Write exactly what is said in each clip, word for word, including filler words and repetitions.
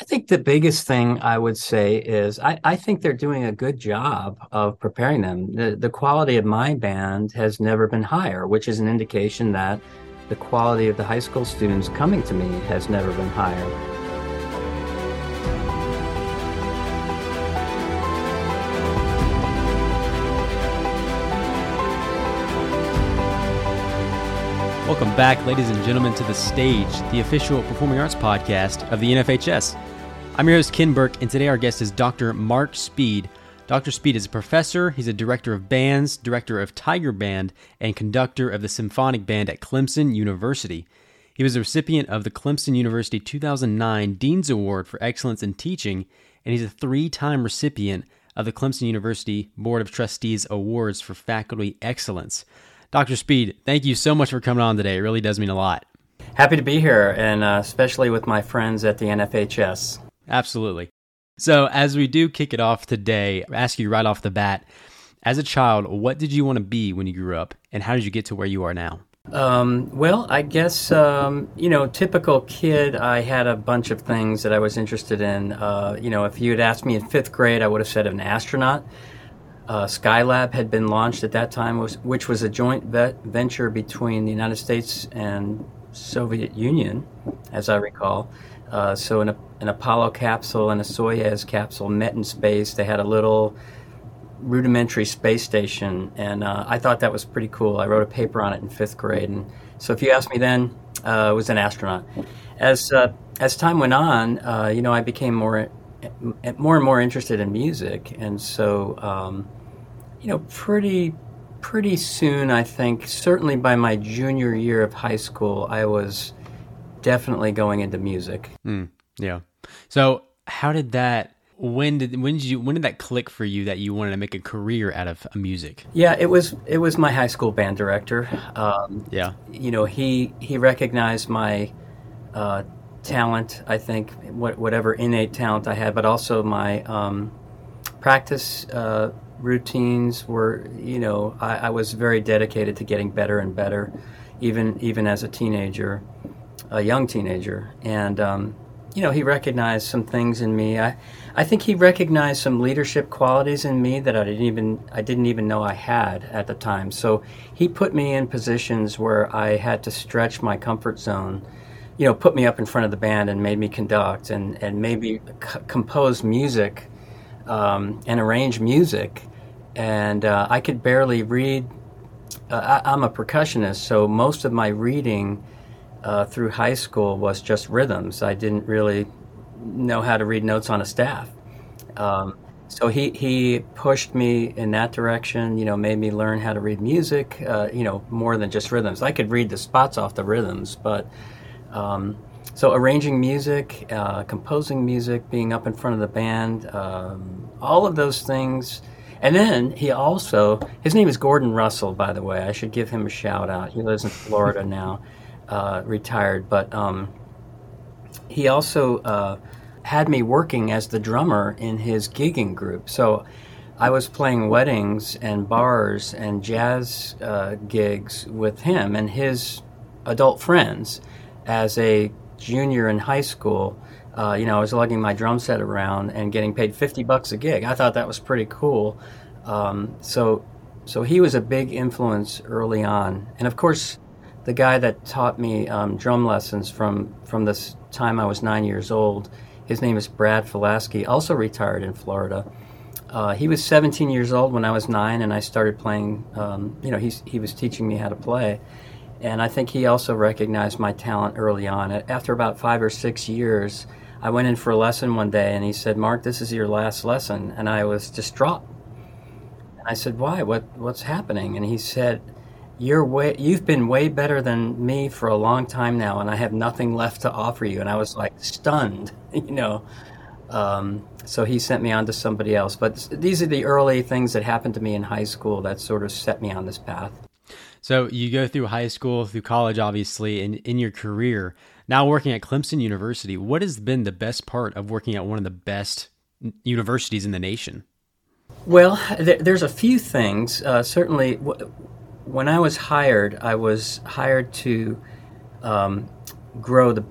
I think the biggest thing I would say is I, I think they're doing a good job of preparing them. The, the quality of my band has never been higher, which is an indication that the quality of the high school students coming to me has never been higher. Welcome back, ladies and gentlemen, to The Stage, the official performing arts podcast of the N F H S. I'm your host, Ken Burke, and today our guest is Doctor Mark Speed. Doctor Speed is a professor, he's a director of bands, director of Tiger Band, and conductor of the symphonic band at Clemson University. He was a recipient of the Clemson University two thousand nine Dean's Award for Excellence in Teaching, and he's a three-time recipient of the Clemson University Board of Trustees Awards for Faculty Excellence. Doctor Speed, thank you so much for coming on today. It really does mean a lot. Happy to be here, and uh, especially with my friends at the N F H S. Absolutely. So as we do kick it off today, I ask you right off the bat, as a child, what did you want to be when you grew up, and how did you get to where you are now? Um, well, I guess, um, you know, typical kid, I had a bunch of things that I was interested in. Uh, you know, if you had asked me in fifth grade, I would have said an astronaut. Uh, Skylab had been launched at that time, was, which was a joint vet venture between the United States and Soviet Union, as I recall. Uh, so an, an Apollo capsule and a Soyuz capsule met in space. They had a little rudimentary space station, and uh, I thought that was pretty cool. I wrote a paper on it in fifth grade, and so if you asked me then, uh, I was an astronaut. As uh, as time went on, uh, you know, I became more more and more interested in music, and so um, you know, pretty pretty soon, I think, certainly by my junior year of high school, I was definitely going into music. Mm, yeah. So how did that? When did when did you when did that click for you that you wanted to make a career out of music? Yeah, it was it was my high school band director. Um, yeah. You know, he he recognized my uh, talent. I think what, whatever innate talent I had, but also my um, practice uh, routines were. You know, I, I was very dedicated to getting better and better, even even as a teenager, a young teenager, and. Um, You know, he recognized some things in me. I, I think he recognized some leadership qualities in me that I didn't even I didn't even know I had at the time. So he put me in positions where I had to stretch my comfort zone. You know, put me up in front of the band and made me conduct and and maybe c- compose music um, and arrange music. And uh, I could barely read. Uh, I, I'm a percussionist, so most of my reading. Uh, through high school was just rhythms. I didn't really know how to read notes on a staff. Um, so he, he pushed me in that direction, you know, made me learn how to read music, uh, you know, more than just rhythms. I could read the spots off the rhythms, but um, so arranging music, uh, composing music, being up in front of the band, um, all of those things. And then he also, his name is Gordon Russell, by the way. I should give him a shout out. He lives in Florida now. Uh, retired, but um, he also uh, had me working as the drummer in his gigging group. So I was playing weddings and bars and jazz uh, gigs with him and his adult friends as a junior in high school. Uh, you know, I was lugging my drum set around and getting paid fifty bucks a gig. I thought that was pretty cool. Um, so, so he was a big influence early on, and of course. The guy that taught me um, drum lessons from, from this time I was nine years old, his name is Brad Filasky, also retired in Florida. Uh, he was seventeen years old when I was nine, and I started playing, um, you know, he's, he was teaching me how to play. And I think he also recognized my talent early on. After about five or six years, I went in for a lesson one day, and he said, "Mark, this is your last lesson." And I was distraught. And I said, "Why? What, what's happening?" And he said, You're way, you've been way better than me for a long time now, and I have nothing left to offer you. And I was like stunned, you know. Um, so he sent me on to somebody else. But these are the early things that happened to me in high school that sort of set me on this path. So you go through high school, through college, obviously, and in your career, now working at Clemson University, what has been the best part of working at one of the best universities in the nation? Well, th- there's a few things. Uh, certainly, w- when I was hired, I was hired to um, grow the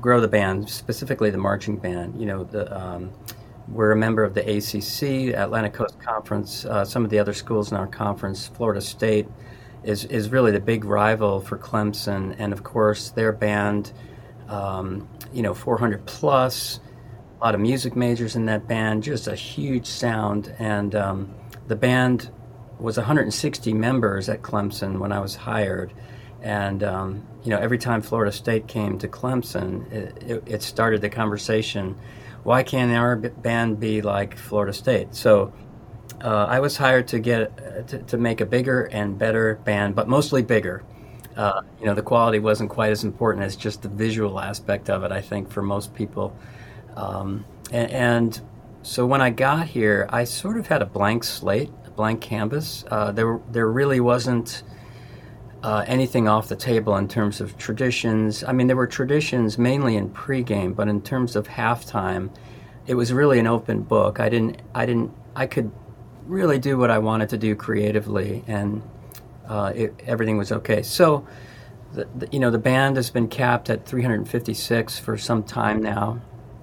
grow the band, specifically the marching band. You know, the um, we're a member of the A C C, Atlantic Coast Conference. Uh, some of the other schools in our conference, Florida State, is is really the big rival for Clemson, and of course their band, um, you know, four hundred plus, a lot of music majors in that band, just a huge sound, and um, the band was one hundred sixty members at Clemson when I was hired, and um, you know, every time Florida State came to Clemson, it, it, it started the conversation, why can't our band be like Florida State? So uh, I was hired to get uh, to, to make a bigger and better band, but mostly bigger. Uh, you know, the quality wasn't quite as important as just the visual aspect of it, I think, for most people. Um, and, and so when I got here, I sort of had a blank slate, a blank canvas. Uh, there, there really wasn't uh, anything off the table in terms of traditions. I mean, there were traditions mainly in pregame, but in terms of halftime, it was really an open book. I didn't, I didn't, I could really do what I wanted to do creatively, and uh, it, everything was okay. So, the, the, you know, the band has been capped at three hundred fifty-six for some time now.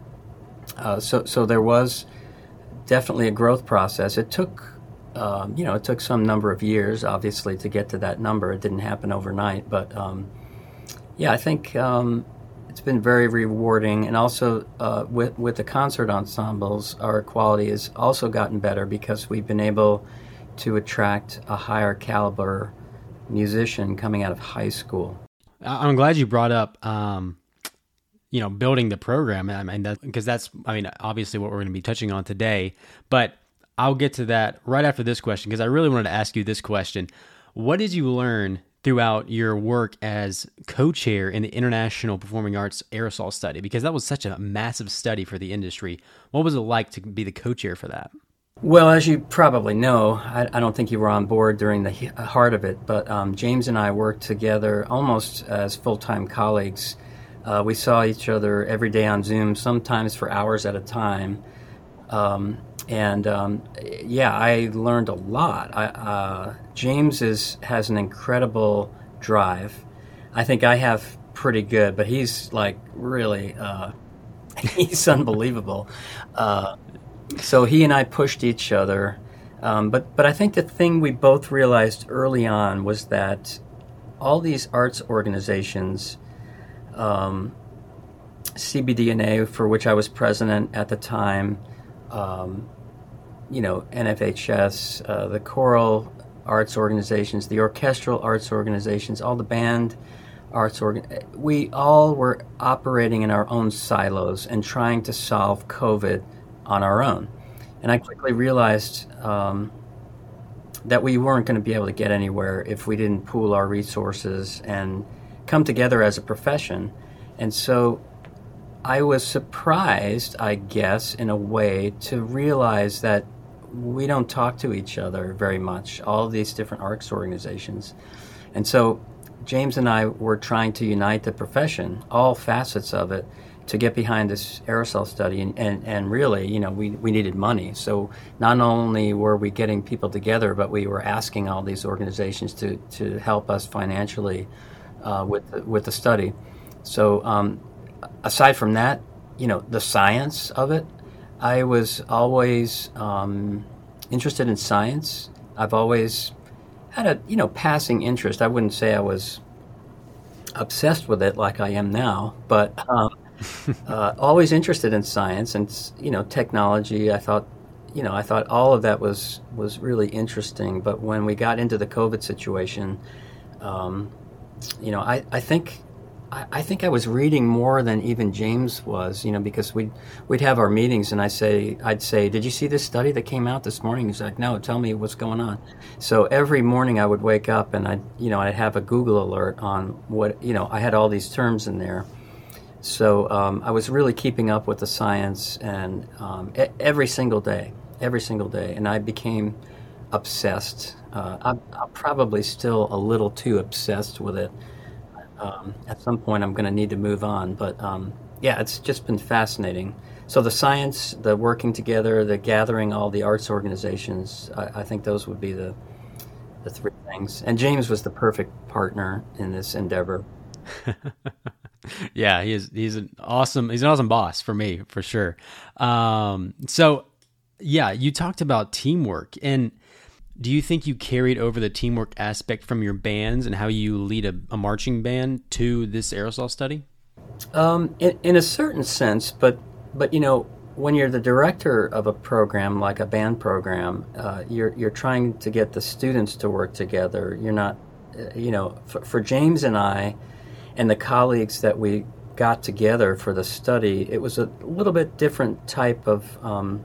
Uh, so, so there was definitely a growth process. It took, um, you know, it took some number of years, obviously, to get to that number. It didn't happen overnight, but um, yeah, I think um, it's been very rewarding. And also uh, with with the concert ensembles, our quality has also gotten better because we've been able to attract a higher caliber musician coming out of high school. I'm glad you brought up. Um... you know, building the program. I mean, that, because that's, I mean, obviously what we're going to be touching on today, but I'll get to that right after this question, because I really wanted to ask you this question. What did you learn throughout your work as co-chair in the International Performing Arts Aerosol Study? Because that was such a massive study for the industry. What was it like to be the co-chair for that? Well, as you probably know, I, I don't think you were on board during the heart of it, but um, James and I worked together almost as full-time colleagues. Uh, we saw each other every day on Zoom, sometimes for hours at a time. Um, and um, yeah, I learned a lot. I, uh, James is, has an incredible drive. I think I have pretty good, but he's like really, uh, he's unbelievable. Uh, so he and I pushed each other. Um, but, but I think the thing we both realized early on was that all these arts organizations, Um, C B D N A, for which I was president at the time, um, you know, N F H S, uh, the choral arts organizations, the orchestral arts organizations, all the band arts organ. We all were operating in our own silos and trying to solve COVID on our own. And I quickly realized um, that we weren't going to be able to get anywhere if we didn't pool our resources and come together as a profession. And so I was surprised, I guess, in a way, to realize that we don't talk to each other very much, all of these different arts organizations. And so James and I were trying to unite the profession, all facets of it, to get behind this aerosol study. And, and, and really, you know, we, we needed money. So not only were we getting people together, but we were asking all these organizations to, to help us financially Uh, with the, with the study. So um, aside from that, you know, the science of it, I was always um, interested in science. I've always had a, you know, passing interest. I wouldn't say I was obsessed with it like I am now, but um, uh, always interested in science and, you know, technology. I thought, you know, I thought all of that was, was really interesting. But when we got into the COVID situation, um, you know, I, I think I, I think I was reading more than even James was, you know, because we'd, we'd have our meetings and I say, I'd say, did you see this study that came out this morning? He's like, no, tell me what's going on. So every morning I would wake up and I'd, you know, I'd have a Google alert on what, you know, I had all these terms in there. So um, I was really keeping up with the science and um, e- every single day, every single day. And I became obsessed. Uh, I'm, I'm probably still a little too obsessed with it. Um, at some point, I'm going to need to move on. But um, yeah, it's just been fascinating. So the science, the working together, the gathering all the arts organizations, I, I think those would be the the three things. And James was the perfect partner in this endeavor. Yeah, he is. He's an awesome. He's an awesome boss for me, for sure. Um, so, yeah, you talked about teamwork, and do you think you carried over the teamwork aspect from your bands and how you lead a, a marching band to this aerosol study? Um, in, in a certain sense, but but you know, when you're the director of a program like a band program, uh, you're you're trying to get the students to work together. You're not, uh, you know, for, for James and I, and the colleagues that we got together for the study, it was a little bit different type of, um,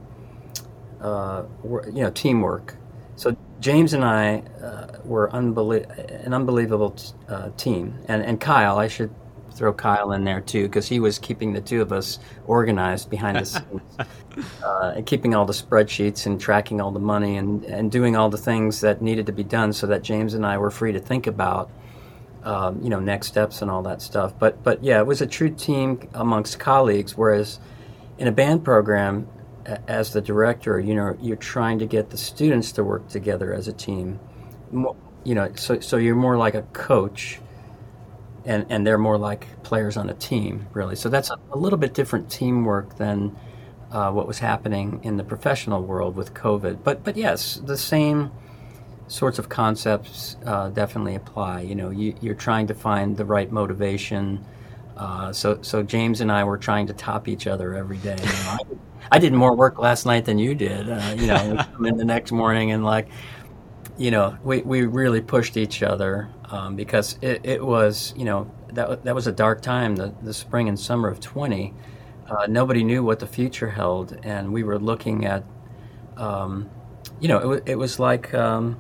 uh, you know, teamwork. So James and I uh, were unbelie- an unbelievable t- uh, team, and and Kyle, I should throw Kyle in there too, because he was keeping the two of us organized behind the scenes, uh, and keeping all the spreadsheets and tracking all the money and and doing all the things that needed to be done, so that James and I were free to think about, um, you know, next steps and all that stuff. But but yeah, it was a true team amongst colleagues. Whereas in a band program, as the director, you know, you're trying to get the students to work together as a team. You know, so so you're more like a coach, and and they're more like players on a team, really. So that's a, a little bit different teamwork than uh, what was happening in the professional world with COVID. But but yes, the same sorts of concepts uh, definitely apply. You know, you, you're trying to find the right motivation. Uh, so so James and I were trying to top each other every day. You know, I, I did more work last night than you did. Uh, you know, we come in the next morning and like, you know, we, we really pushed each other, um, because it, it was, you know, that that was a dark time, the, the spring and summer of twenty. Uh, nobody knew what the future held, and we were looking at, um, you know, it, wa- it was like um,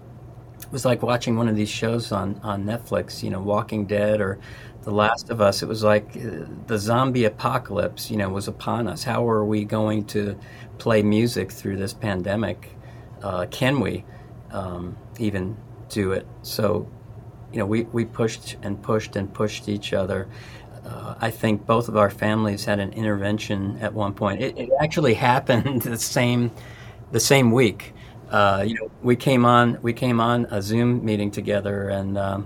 it was like watching one of these shows on, on Netflix, you know, Walking Dead or The Last of Us. It was like uh, the zombie apocalypse, you know, was upon us. How are we going to play music through this pandemic? Uh, can we um, even do it? So, you know, we, we pushed and pushed and pushed each other. Uh, I think both of our families had an intervention at one point. It, it actually happened the same the same week. Uh, you know, we came on we came on a Zoom meeting together, and um,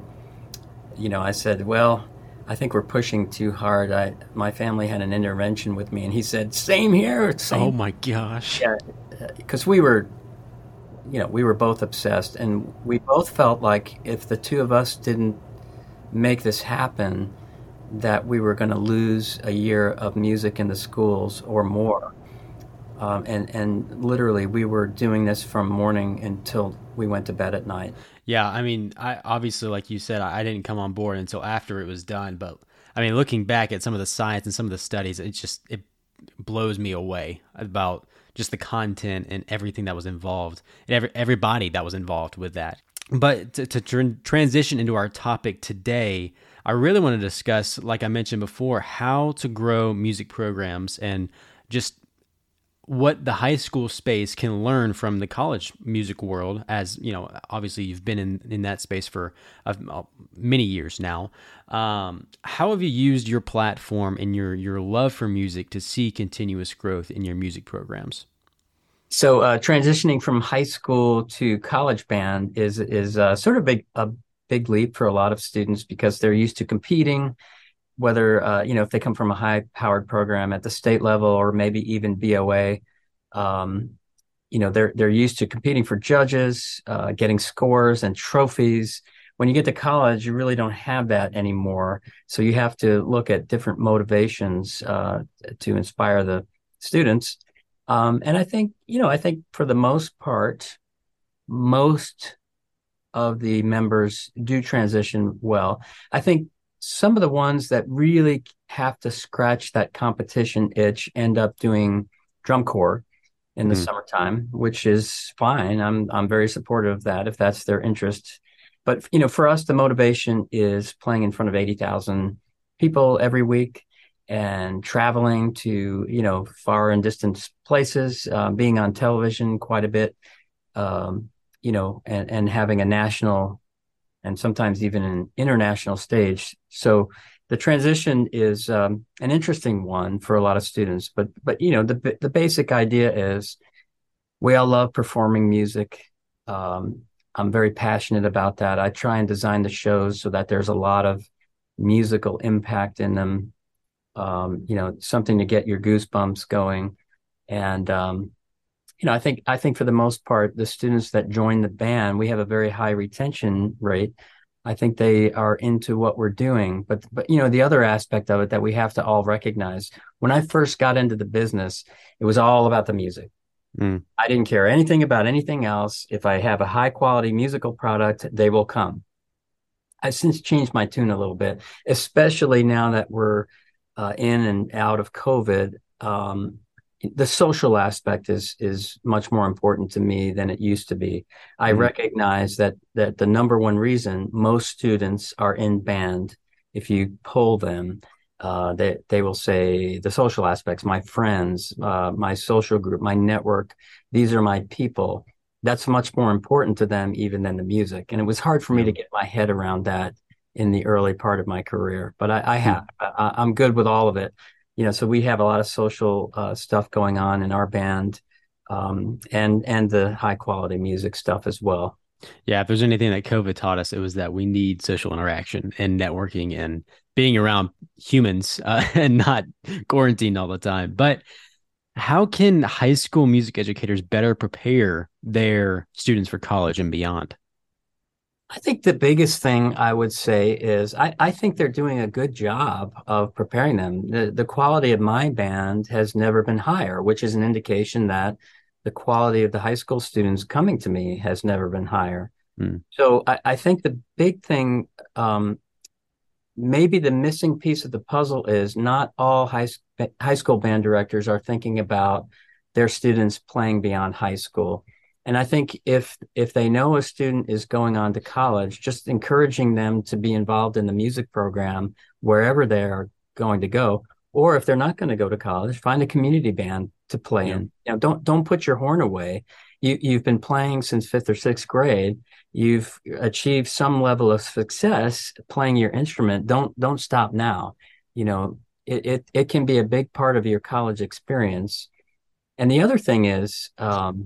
you know, I said, "Well, I think we're pushing too hard." I my family had an intervention with me, and he said, "Same here, Oh same." my gosh. Yeah, because we were, you know, we were both obsessed, and we both felt like if the two of us didn't make this happen, that we were going to lose a year of music in the schools or more. Um, and and literally, we were doing this from morning until we went to bed at night. Yeah, I mean, I obviously, like you said, I, I didn't come on board until after it was done. But I mean, looking back at some of the science and some of the studies, it just it blows me away about just the content and everything that was involved, and every everybody that was involved with that. But to, to tr- transition into our topic today, I really want to discuss, like I mentioned before, how to grow music programs and just what the high school space can learn from the college music world. As you know, obviously you've been in, in that space for uh, many years now. Um, how have you used your platform and your, your love for music to see continuous growth in your music programs? So uh, transitioning from high school to college band is is uh, sort of big a big leap for a lot of students, because they're used to competing, whether uh, you know, if they come from a high powered program at the state level or maybe even B O A. Um, you know, they're they're used to competing for judges, uh, getting scores and trophies. When you get to college, you really don't have that anymore. So you have to look at different motivations uh, to inspire the students. Um, and I think, you know, I think for the most part, most of the members do transition well. I think some of the ones that really have to scratch that competition itch end up doing drum corps in the Mhm. summertime, which is fine. I'm I'm very supportive of that if that's their interest. But you know, for us, the motivation is playing in front of eighty thousand people every week and traveling to, you know, far and distant places, uh, being on television quite a bit, um, you know, and, and having a national and sometimes even an international stage. So the transition is um, an interesting one for a lot of students. But but you know, the the basic idea is we all love performing music. Um, I'm very passionate about that. I try and design the shows so that there's a lot of musical impact in them, um, you know, something to get your goosebumps going. And, um, you know, I think, I think for the most part, the students that join the band, we have a very high retention rate. I think they are into what we're doing. But, but, you know, the other aspect of it that we have to all recognize, when I first got into the business, it was all about the music. Mm. I didn't care anything about anything else. If I have a high quality musical product, they will come. I've since changed my tune a little bit, especially now that we're uh, in and out of COVID. Um, the social aspect is is much more important to me than it used to be. I Mm. recognize that that the number one reason most students are in band, if you poll them, uh, they they will say the social aspects, my friends, uh, my social group, my network. These are my people. That's much more important to them even than the music. And it was hard for me Yeah. to get my head around that in the early part of my career, but I, I have. Mm. I, I'm good with all of it. You know, so we have a lot of social uh, stuff going on in our band, um, and and the high quality music stuff as well. Yeah, if there's anything that COVID taught us, it was that we need social interaction and networking and being around humans uh, and not quarantined all the time. But how can high school music educators better prepare their students for college and beyond? I think the biggest thing I would say is I, I think they're doing a good job of preparing them. The, the quality of my band has never been higher, which is an indication that the quality of the high school students coming to me has never been higher. Mm. So I, I think the big thing, um, maybe the missing piece of the puzzle is not all high, high school band directors are thinking about their students playing beyond high school. And I think if if they know a student is going on to college, just encouraging them to be involved in the music program wherever they're going to go, or if they're not going to go to college, find a community band to play Yeah. in. You know, don't don't put your horn away. You you've been playing since fifth or sixth grade. You've achieved some level of success playing your instrument. Don't don't stop now. You know, it it, it can be a big part of your college experience. And the other thing is, um,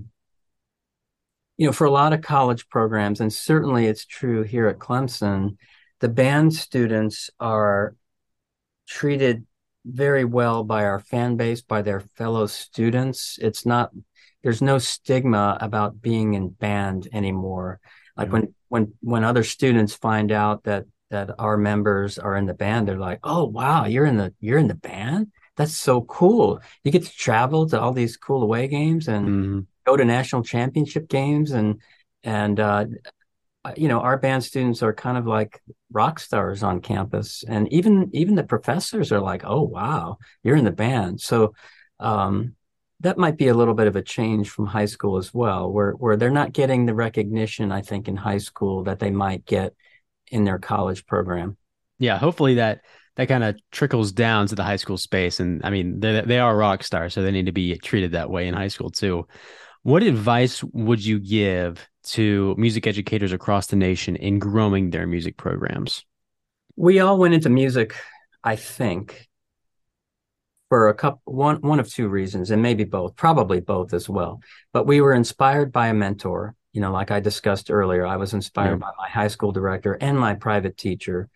you know, for a lot of college programs, and certainly it's true here at Clemson, the band students are treated very well by our fan base, by their fellow students. It's not, there's no stigma about being in band anymore. Like Yeah. when when when other students find out that that our members are in the band, they're like, "Oh, wow, you're in the you're in the band? That's so cool. You get to travel to all these cool away games and Hmm. go to national championship games and and uh, you know, our band students are kind of like rock stars on campus, and even even the professors are like, "Oh, wow, you're in the band." So um, that might be a little bit of a change from high school as well, where where they're not getting the recognition, I think, in high school that they might get in their college program. Yeah, hopefully that that kind of trickles down to the high school space. And I mean, they they are rock stars, so they need to be treated that way in high school too. What advice would you give to music educators across the nation in growing their music programs? We all went into music, I think, for a couple one one of two reasons, and maybe both, probably both as well. But we were inspired by a mentor. You know, like I discussed earlier, I was Yeah. inspired by my high school director and my private teacher.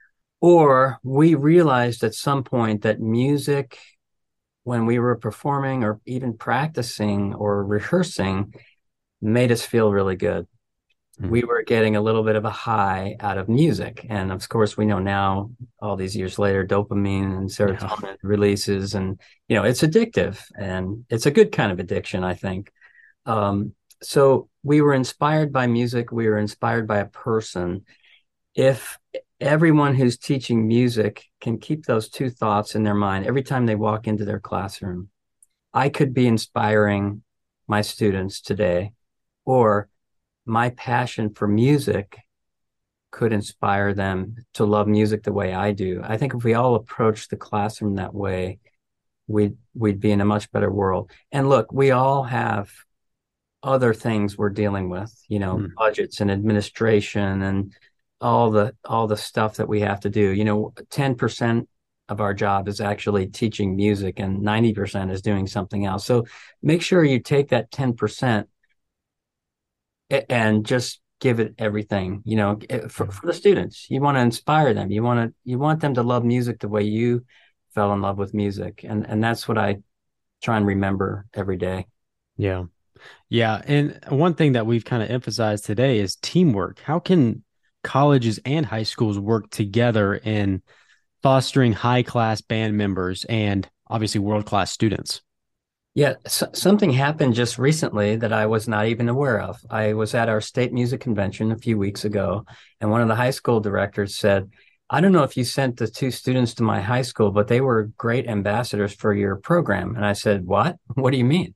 Or we realized at some point that music, when we were performing or even practicing or rehearsing, made us feel really good. Mhm. We were getting a little bit of a high out of music. And of course, we know now, all these years later, dopamine and Yeah. serotonin releases, and, you know, it's addictive and it's a good kind of addiction, I think. Um, so we were inspired by music. We were inspired by a person. If everyone who's teaching music can keep those two thoughts in their mind every time they walk into their classroom, I could be inspiring my students today, or my passion for music could inspire them to love music the way I do. I think if we all approach the classroom that way, we'd we'd be in a much better world. And look, we all have other things we're dealing with, you know, Mm. budgets and administration and all the all the stuff that we have to do. You know, ten percent of our job is actually teaching music and ninety percent is doing something else. So make sure you take that ten percent and just give it everything, you know, for, for the students. You want to inspire them. You want to, you want them to love music the way you fell in love with music. And, and that's what I try and remember every day. Yeah. Yeah. And one thing that we've kind of emphasized today is teamwork. How can colleges and high schools work together in fostering high class band members and obviously world class students? Yeah, so, something happened just recently that I was not even aware of. I was at our state music convention a few weeks ago, and one of the high school directors said, I don't know if you sent the two students to my high school, but they were great ambassadors for your program. And I said, what? What do you mean?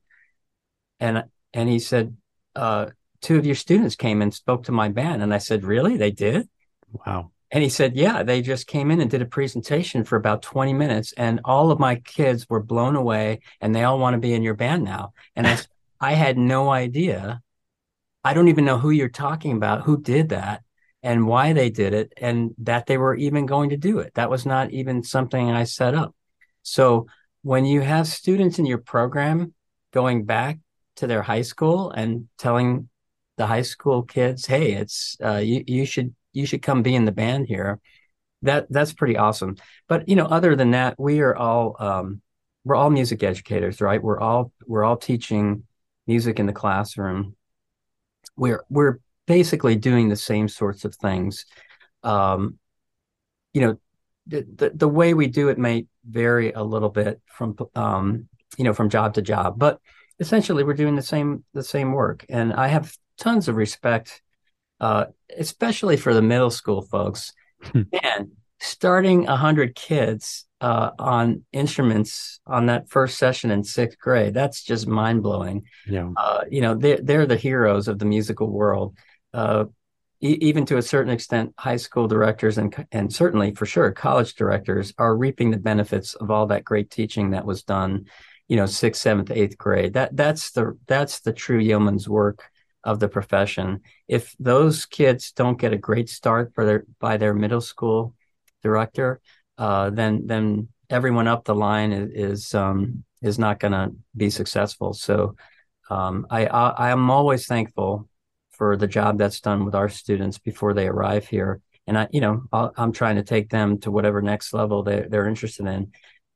And and he said, uh, two of your students came and spoke to my band. And I said, really? They did? Wow. And he said, yeah, they just came in and did a presentation for about twenty minutes, and all of my kids were blown away, and they all want to be in your band now. And I, I had no idea. I don't even know who you're talking about, who did that, and why they did it, and that they were even going to do it. That was not even something I set up. So when you have students in your program going back to their high school and telling the high school kids, hey, it's uh, you, you should you should come be in the band here. That that's pretty awesome. But you know, other than that, we are all um, we're all music educators, right? We're all we're all teaching music in the classroom. We're we're basically doing the same sorts of things. Um, you know, the, the the way we do it may vary a little bit from um, you know from job to job, but essentially we're doing the same the same work. And I have tons of respect, uh, especially for the middle school folks. Man, starting a hundred kids uh, on instruments on that first session in sixth grade, that's just mind blowing. Yeah. Uh, you know, they're, they're the heroes of the musical world. Uh, e- even to a certain extent, high school directors and, and certainly for sure, college directors are reaping the benefits of all that great teaching that was done, you know, sixth, seventh, eighth grade. That, that's the, that's the true yeoman's work of the profession. If those kids don't get a great start for their by their middle school director, uh, then then everyone up the line is is, um, is not going to be successful. So um, I, I I'm always thankful for the job that's done with our students before they arrive here, and I you know i I'm trying to take them to whatever next level they they're interested in,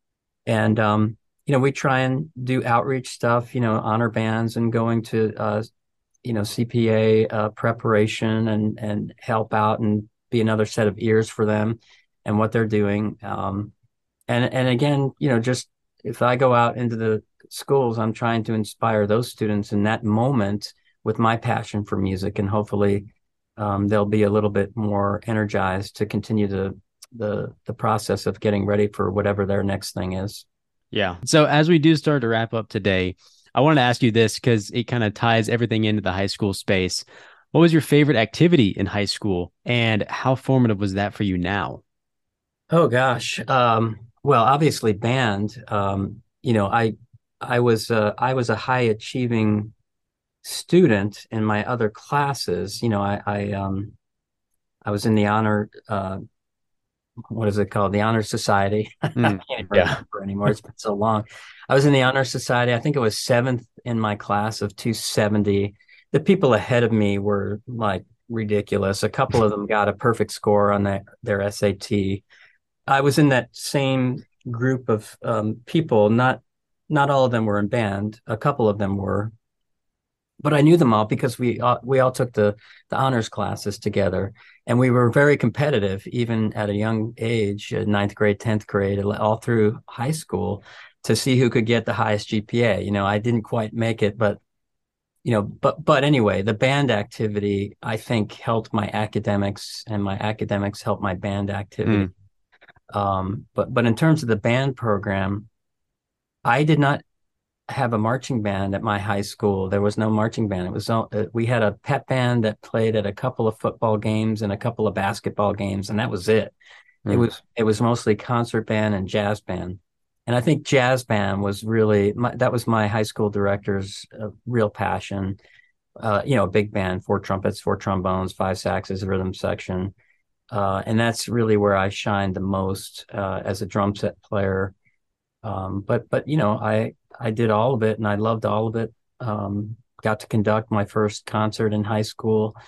and um, you know we try and do outreach stuff, you know honor bands and going to uh, you know, C P A uh, preparation and and help out and be another set of ears for them and what they're doing. Um, and and again, you know, just if I go out into the schools, I'm trying to inspire those students in that moment with my passion for music, and hopefully um, they'll be a little bit more energized to continue the the the process of getting ready for whatever their next thing is. Yeah. So as we do start to wrap up today, I wanted to ask you this because it kind of ties everything into the high school space. What was your favorite activity in high school, and how formative was that for you now? Oh gosh. Um, well, obviously band. Um, you know, I I was uh, I was a high achieving student in my other classes. You know, I I um I was in the honor uh what is it called? The Honor Society. I Mm, can't even yeah. remember anymore. It's been so long. I was in the Honor Society. I think it was seventh in my class of two seventy. The people ahead of me were like ridiculous. A couple of them got a perfect score on their, their S A T. I was in that same group of um, people. Not not all of them were in band. A couple of them were, but I knew them all because we uh, we all took the the honors classes together, and we were very competitive even at a young age, uh, ninth grade, tenth grade, all through high school, to see who could get the highest G P A. You know, I didn't quite make it, but you know, but but anyway, the band activity I think helped my academics, and my academics helped my band activity. Mm, Um, but but in terms of the band program, I did not have a marching band at my high school. There was no marching band. It was all, uh, we had a pep band that played at a couple of football games and a couple of basketball games, and that was it. It mm, was it was mostly concert band and jazz band. And I think jazz band was really my, that was my high school director's uh, real passion. Uh, you know, a big band, four trumpets, four trombones, five saxes, rhythm section. Uh, and that's really where I shined the most uh, as a drum set player. Um, but but you know, I I did all of it and I loved all of it. Um, got to conduct my first concert in high school.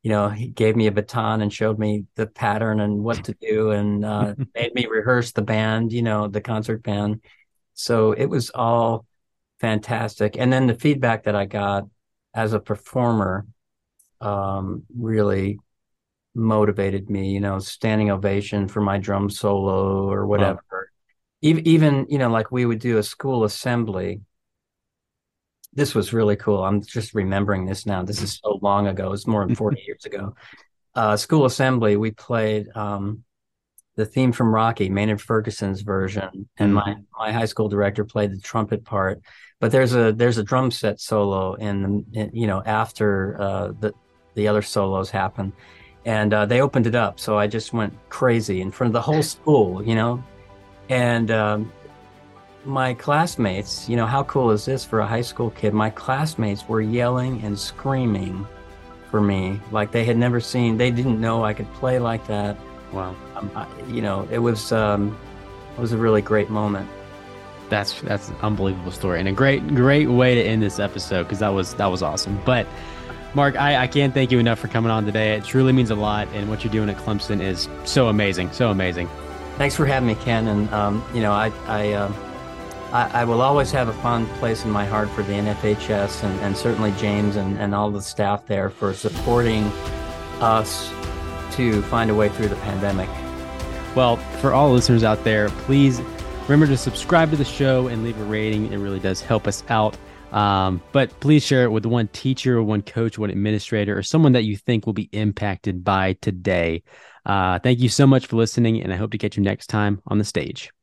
you know, he gave me a baton and showed me the pattern and what to do, and uh, made me rehearse the band, you know, the concert band. So it was all fantastic. And then the feedback that I got as a performer um, really motivated me, you know, standing ovation for my drum solo or Wow. whatever. Even, even, you know, like we would do a school assembly. This was really cool. I'm just remembering this now. This is so long ago. It's more than forty years ago. Uh, school assembly, we played um, the theme from Rocky, Maynard Ferguson's version, and Mm. my my high school director played the trumpet part. But there's a there's a drum set solo in the in, you know after uh, the the other solos happen, and uh, they opened it up, so I just went crazy in front of the whole school, you know, and um, my classmates, you know, how cool is this for a high school kid? My classmates were yelling and screaming for me like they had never seen. They didn't know I could play like that. Wow. Um, I, you know, it was um, it was a really great moment. That's that's an unbelievable story and a great great way to end this episode because that was that was awesome. But Mark, I, I can't thank you enough for coming on today. It truly means a lot, and what you're doing at Clemson is so amazing, so amazing. Thanks for having me, Ken. And um, you know, I I, uh, I I will always have a fond place in my heart for the N F H S and, and certainly James and, and all the staff there for supporting us to find a way through the pandemic. Well, for all listeners out there, please remember to subscribe to the show and leave a rating. It really does help us out. Um, but please share it with one teacher or one coach, one administrator, or someone that you think will be impacted by today. Uh, thank you so much for listening, and I hope to catch you next time on the stage.